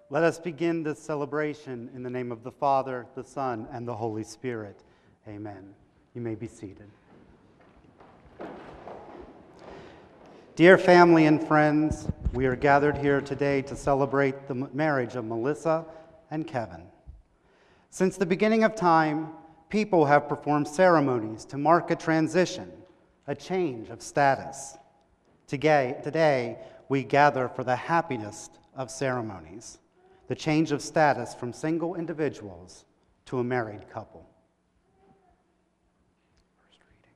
Let us begin this celebration in the name of the Father, the Son, and the Holy Spirit. Amen. You may be seated. Dear family and friends, we are gathered here today to celebrate the marriage of Melissa and Kevin. Since the beginning of time, people have performed ceremonies to mark a transition, a change of status. Today, we gather for the happiest of ceremonies, the change of status from single individuals to a married couple. First reading.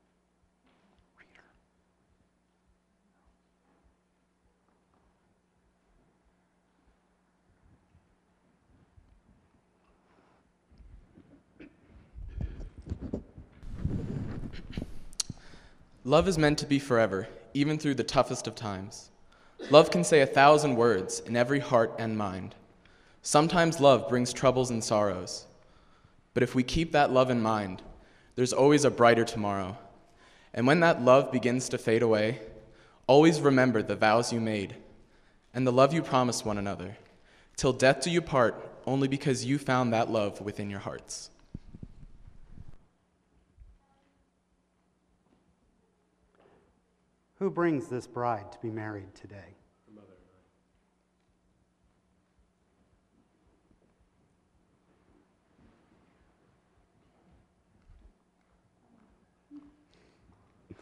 Love is meant to be forever, even through the toughest of times. Love can say 1,000 words in every heart and mind. Sometimes love brings troubles and sorrows. But if we keep that love in mind, there's always a brighter tomorrow. And when that love begins to fade away, always remember the vows you made and the love you promised one another, till death do you part, only because you found that love within your hearts. Who brings this bride to be married today? Her mother and I.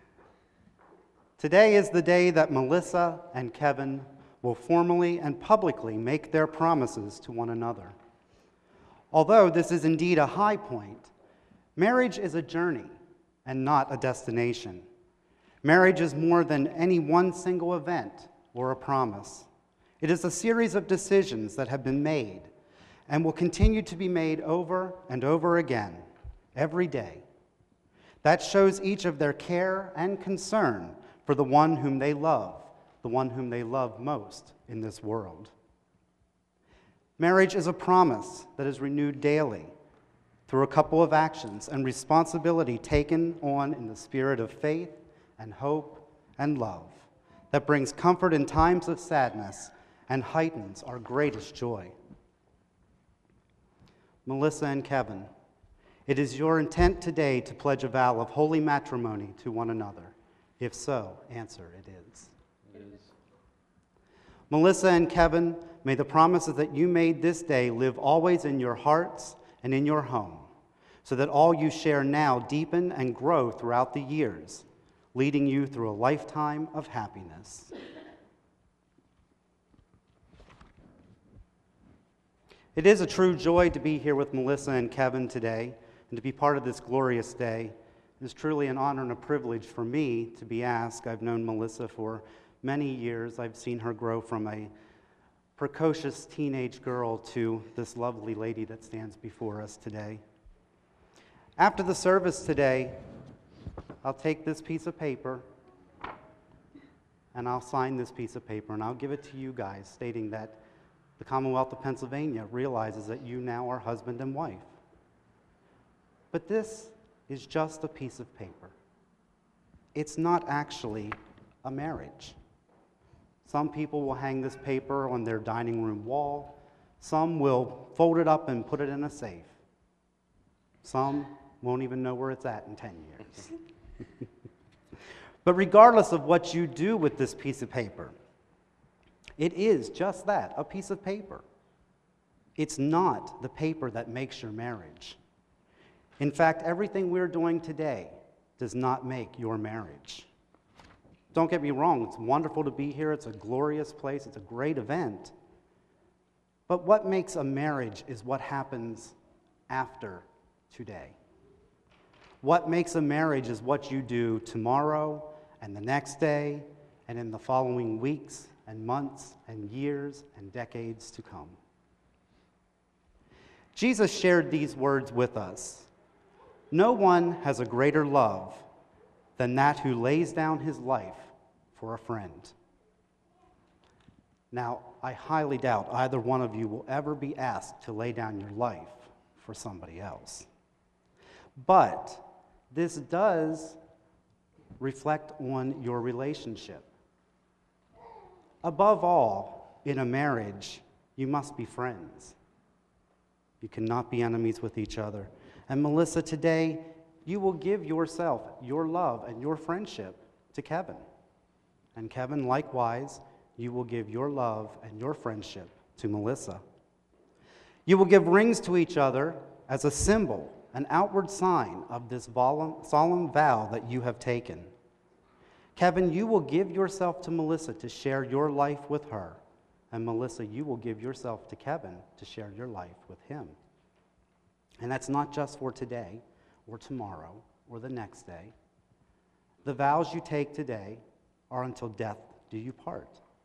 Today is the day that Melissa and Kevin will formally and publicly make their promises to one another. Although this is indeed a high point, marriage is a journey and not a destination. Marriage is more than any one single event or a promise. It is a series of decisions that have been made and will continue to be made over and over again, every day. That shows each of their care and concern for the one whom they love, the one whom they love most in this world. Marriage is a promise that is renewed daily through a couple of actions and responsibility taken on in the spirit of faith and hope and love that brings comfort in times of sadness and heightens our greatest joy. Melissa and Kevin, it is your intent today to pledge a vow of holy matrimony to one another. If so, answer, it is. It is. Melissa and Kevin, may the promises that you made this day live always in your hearts and in your home, so that all you share now deepen and grow throughout the years, leading you through a lifetime of happiness. It is a true joy to be here with Melissa and Kevin today and to be part of this glorious day. It is truly an honor and a privilege for me to be asked. I've known Melissa for many years. I've seen her grow from a precocious teenage girl to this lovely lady that stands before us today. After the service today, I'll take this piece of paper and I'll sign this piece of paper and I'll give it to you guys, stating that the Commonwealth of Pennsylvania realizes that you now are husband and wife. But this is just a piece of paper. It's not actually a marriage. Some people will hang this paper on their dining room wall. Some will fold it up and put it in a safe. Some won't even know where it's at in 10 years. But regardless of what you do with this piece of paper, it is just that, a piece of paper. It's not the paper that makes your marriage. In fact, everything we're doing today does not make your marriage. Don't get me wrong, it's wonderful to be here, it's a glorious place, it's a great event. But what makes a marriage is what happens after today. What makes a marriage is what you do tomorrow and the next day and in the following weeks and months and years and decades to come. Jesus shared these words with us. No one has a greater love than that who lays down his life for a friend. Now, I highly doubt either one of you will ever be asked to lay down your life for somebody else. But this does reflect on your relationship. Above all, in a marriage, You must be friends. You cannot be enemies with each other. And Melissa, today, you will give yourself, your love, and your friendship to Kevin. And Kevin, likewise, you will give your love and your friendship to Melissa. You will give rings to each other as a symbol, an outward sign of this solemn vow that you have taken. Kevin, you will give yourself to Melissa to share your life with her. And Melissa, you will give yourself to Kevin to share your life with him. And that's not just for today or tomorrow or the next day. The vows you take today are until death do you part.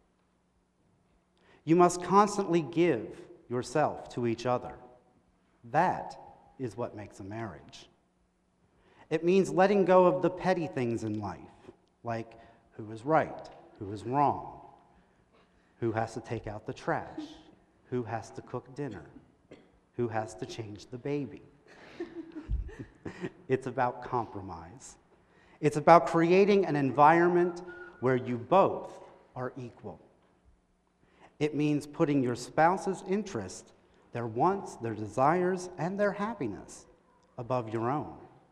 You must constantly give yourself to each other. That is what makes a marriage. It means letting go of the petty things in life, like who is right, who is wrong, who has to take out the trash, who has to cook dinner, who has to change the baby. It's about compromise. It's about creating an environment where you both are equal. It means putting your spouse's interest, their wants, their desires, and their happiness above your own.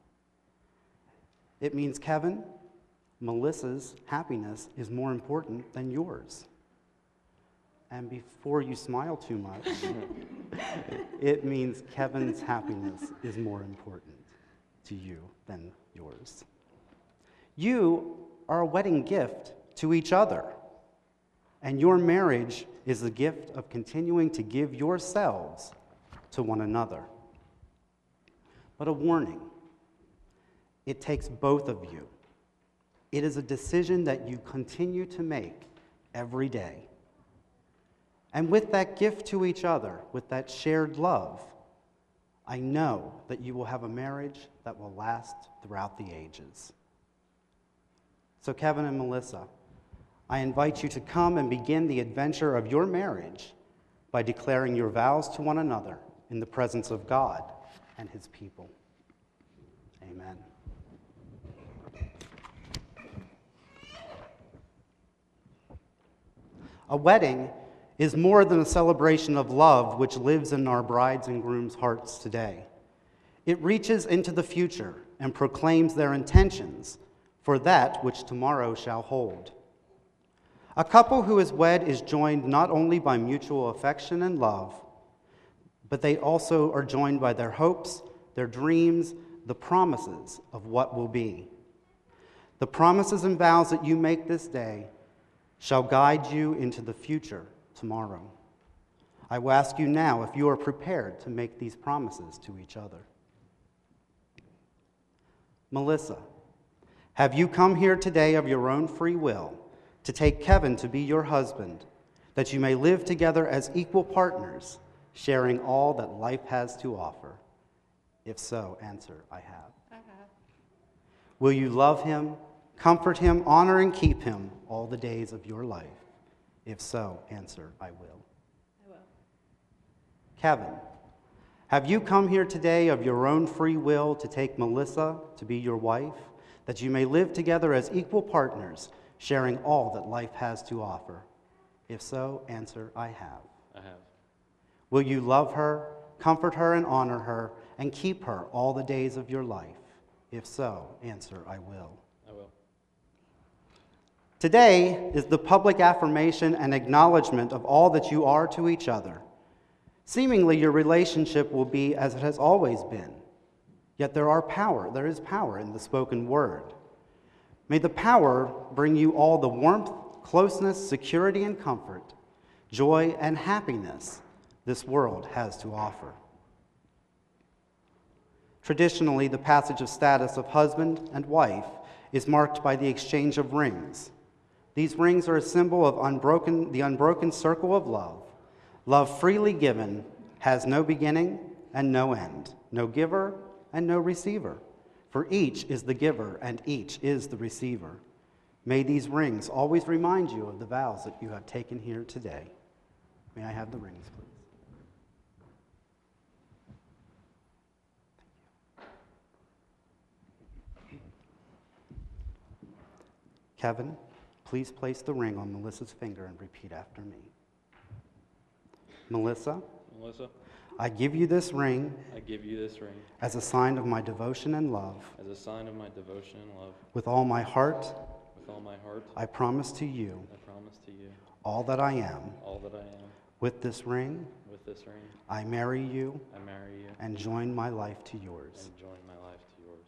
It means, Kevin, Melissa's happiness is more important than yours. And before you smile too much, it means Kevin's happiness is more important to you than yours. You are a wedding gift to each other, and your marriage is the gift of continuing to give yourselves to one another. But a warning, it takes both of you. It is a decision that you continue to make every day. And with that gift to each other, with that shared love, I know that you will have a marriage that will last throughout the ages. So Kevin and Melissa, I invite you to come and begin the adventure of your marriage by declaring your vows to one another in the presence of God and his people. Amen. A wedding is more than a celebration of love which lives in our brides and grooms' hearts today. It reaches into the future and proclaims their intentions for that which tomorrow shall hold. A couple who is wed is joined not only by mutual affection and love, but they also are joined by their hopes, their dreams, the promises of what will be. The promises and vows that you make this day shall guide you into the future tomorrow. I will ask you now if you are prepared to make these promises to each other. Melissa, have you come here today of your own free will to take Kevin to be your husband, that you may live together as equal partners, sharing all that life has to offer? If so, answer, I have. I have. Will you love him, comfort him, honor and keep him all the days of your life? If so, answer, I will. I will. Kevin, have you come here today of your own free will to take Melissa to be your wife, that you may live together as equal partners, sharing all that life has to offer? If so, answer, I have. I have. Will you love her, comfort her, and honor her, and keep her all the days of your life? If so, answer, I will. I will. Today is the public affirmation and acknowledgement of all that you are to each other. Seemingly, your relationship will be as it has always been. Yet there is power in the spoken word. May the power bring you all the warmth, closeness, security, and comfort, joy, and happiness this world has to offer. Traditionally, the passage of status of husband and wife is marked by the exchange of rings. These rings are a symbol of the unbroken circle of love. Love freely given has no beginning and no end, no giver and no receiver. For each is the giver and each is the receiver. May these rings always remind you of the vows that you have taken here today. May I have the rings, please? Kevin, please place the ring on Melissa's finger and repeat after me. Melissa, Melissa, I give you this ring I give you this ring as a sign of my devotion and love. as a sign of my devotion and love. With all my heart, With all my heart, I promise to you I promise to you all that I am. all that I am. With this ring, With this ring, I marry you I marry you and join my life to yours. and join my life to yours.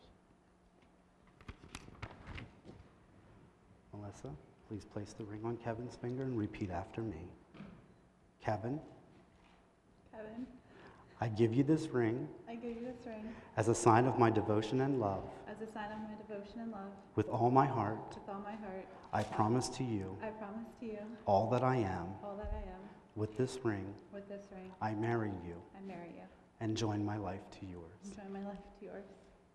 Melissa, please place the ring on Kevin's finger and repeat after me. Kevin, Kevin, I give you this ring I give you this ring as a sign of my devotion and love. as a sign of my devotion and love. With all my heart, With all my heart, I promise to you I promise to you all that I am. all that I am. With this ring, With this ring, I marry you I marry you and join my life to yours. and join my life to yours.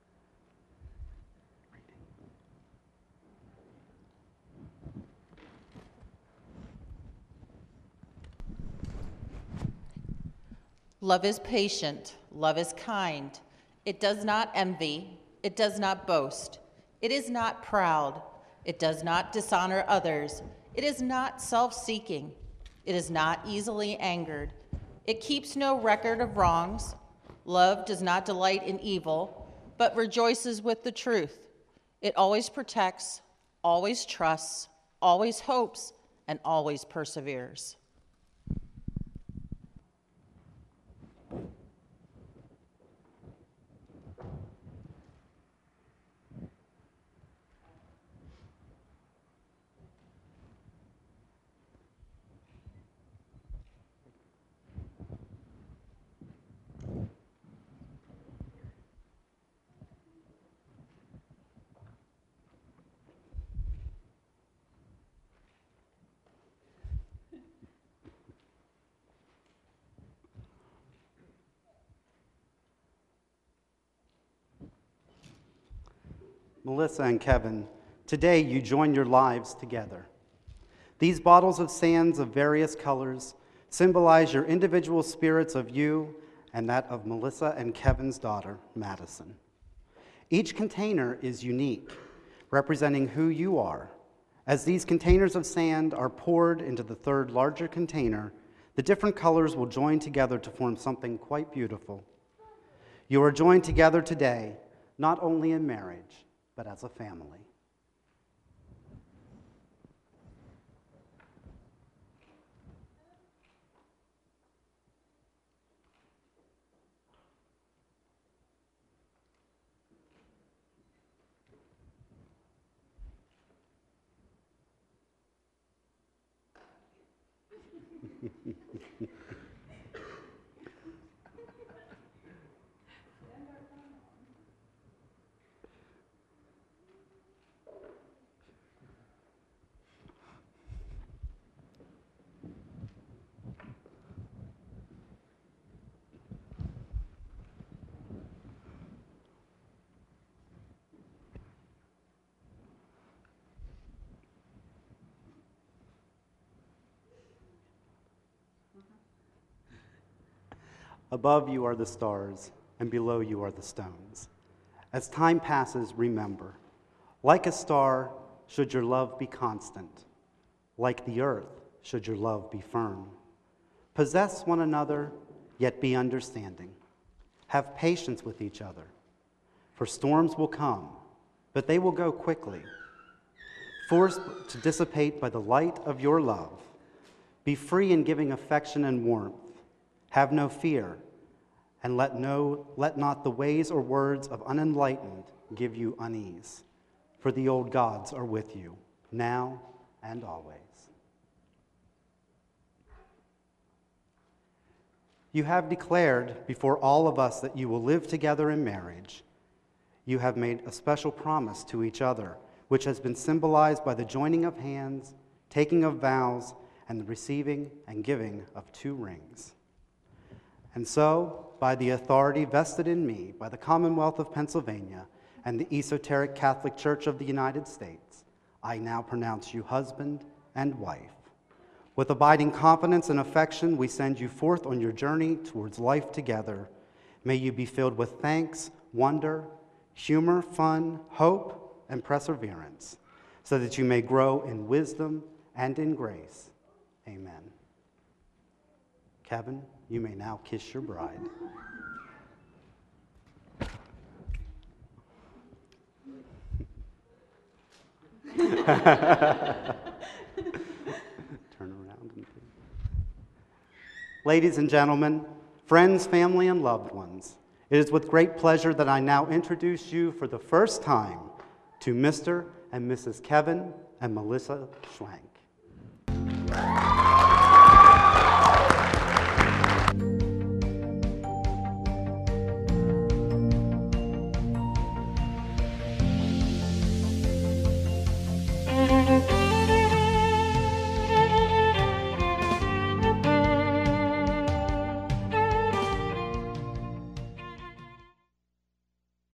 Love is patient. Love is kind. It does not envy. It does not boast. It is not proud. It does not dishonor others. It is not self-seeking. It is not easily angered. It keeps no record of wrongs. Love does not delight in evil, but rejoices with the truth. It always protects, always trusts, always hopes, and always perseveres. Melissa and Kevin, today you join your lives together. These bottles of sands of various colors symbolize your individual spirits of you and that of Melissa and Kevin's daughter, Madison. Each container is unique, representing who you are. As these containers of sand are poured into the third larger container, the different colors will join together to form something quite beautiful. You are joined together today, not only in marriage, but as a family. Above you are the stars, and below you are the stones. As time passes, remember, like a star, should your love be constant. Like the earth, should your love be firm. Possess one another, yet be understanding. Have patience with each other, for storms will come, but they will go quickly. Forced to dissipate by the light of your love. Be free in giving affection and warmth. Have no fear, and let not the ways or words of unenlightened give you unease. For the old gods are with you, now and always. You have declared before all of us that you will live together in marriage. You have made a special promise to each other, which has been symbolized by the joining of hands, taking of vows, and the receiving and giving of 2 rings. And so, by the authority vested in me by the Commonwealth of Pennsylvania and the Esoteric Catholic Church of the United States, I now pronounce you husband and wife. With abiding confidence and affection, we send you forth on your journey towards life together. May you be filled with thanks, wonder, humor, fun, hope, and perseverance, so that you may grow in wisdom and in grace. Amen. Kevin, you may now kiss your bride. Turn around. Ladies and gentlemen, friends, family, and loved ones, it is with great pleasure that I now introduce you for the first time to Mr. and Mrs. Kevin and Melissa Schwank.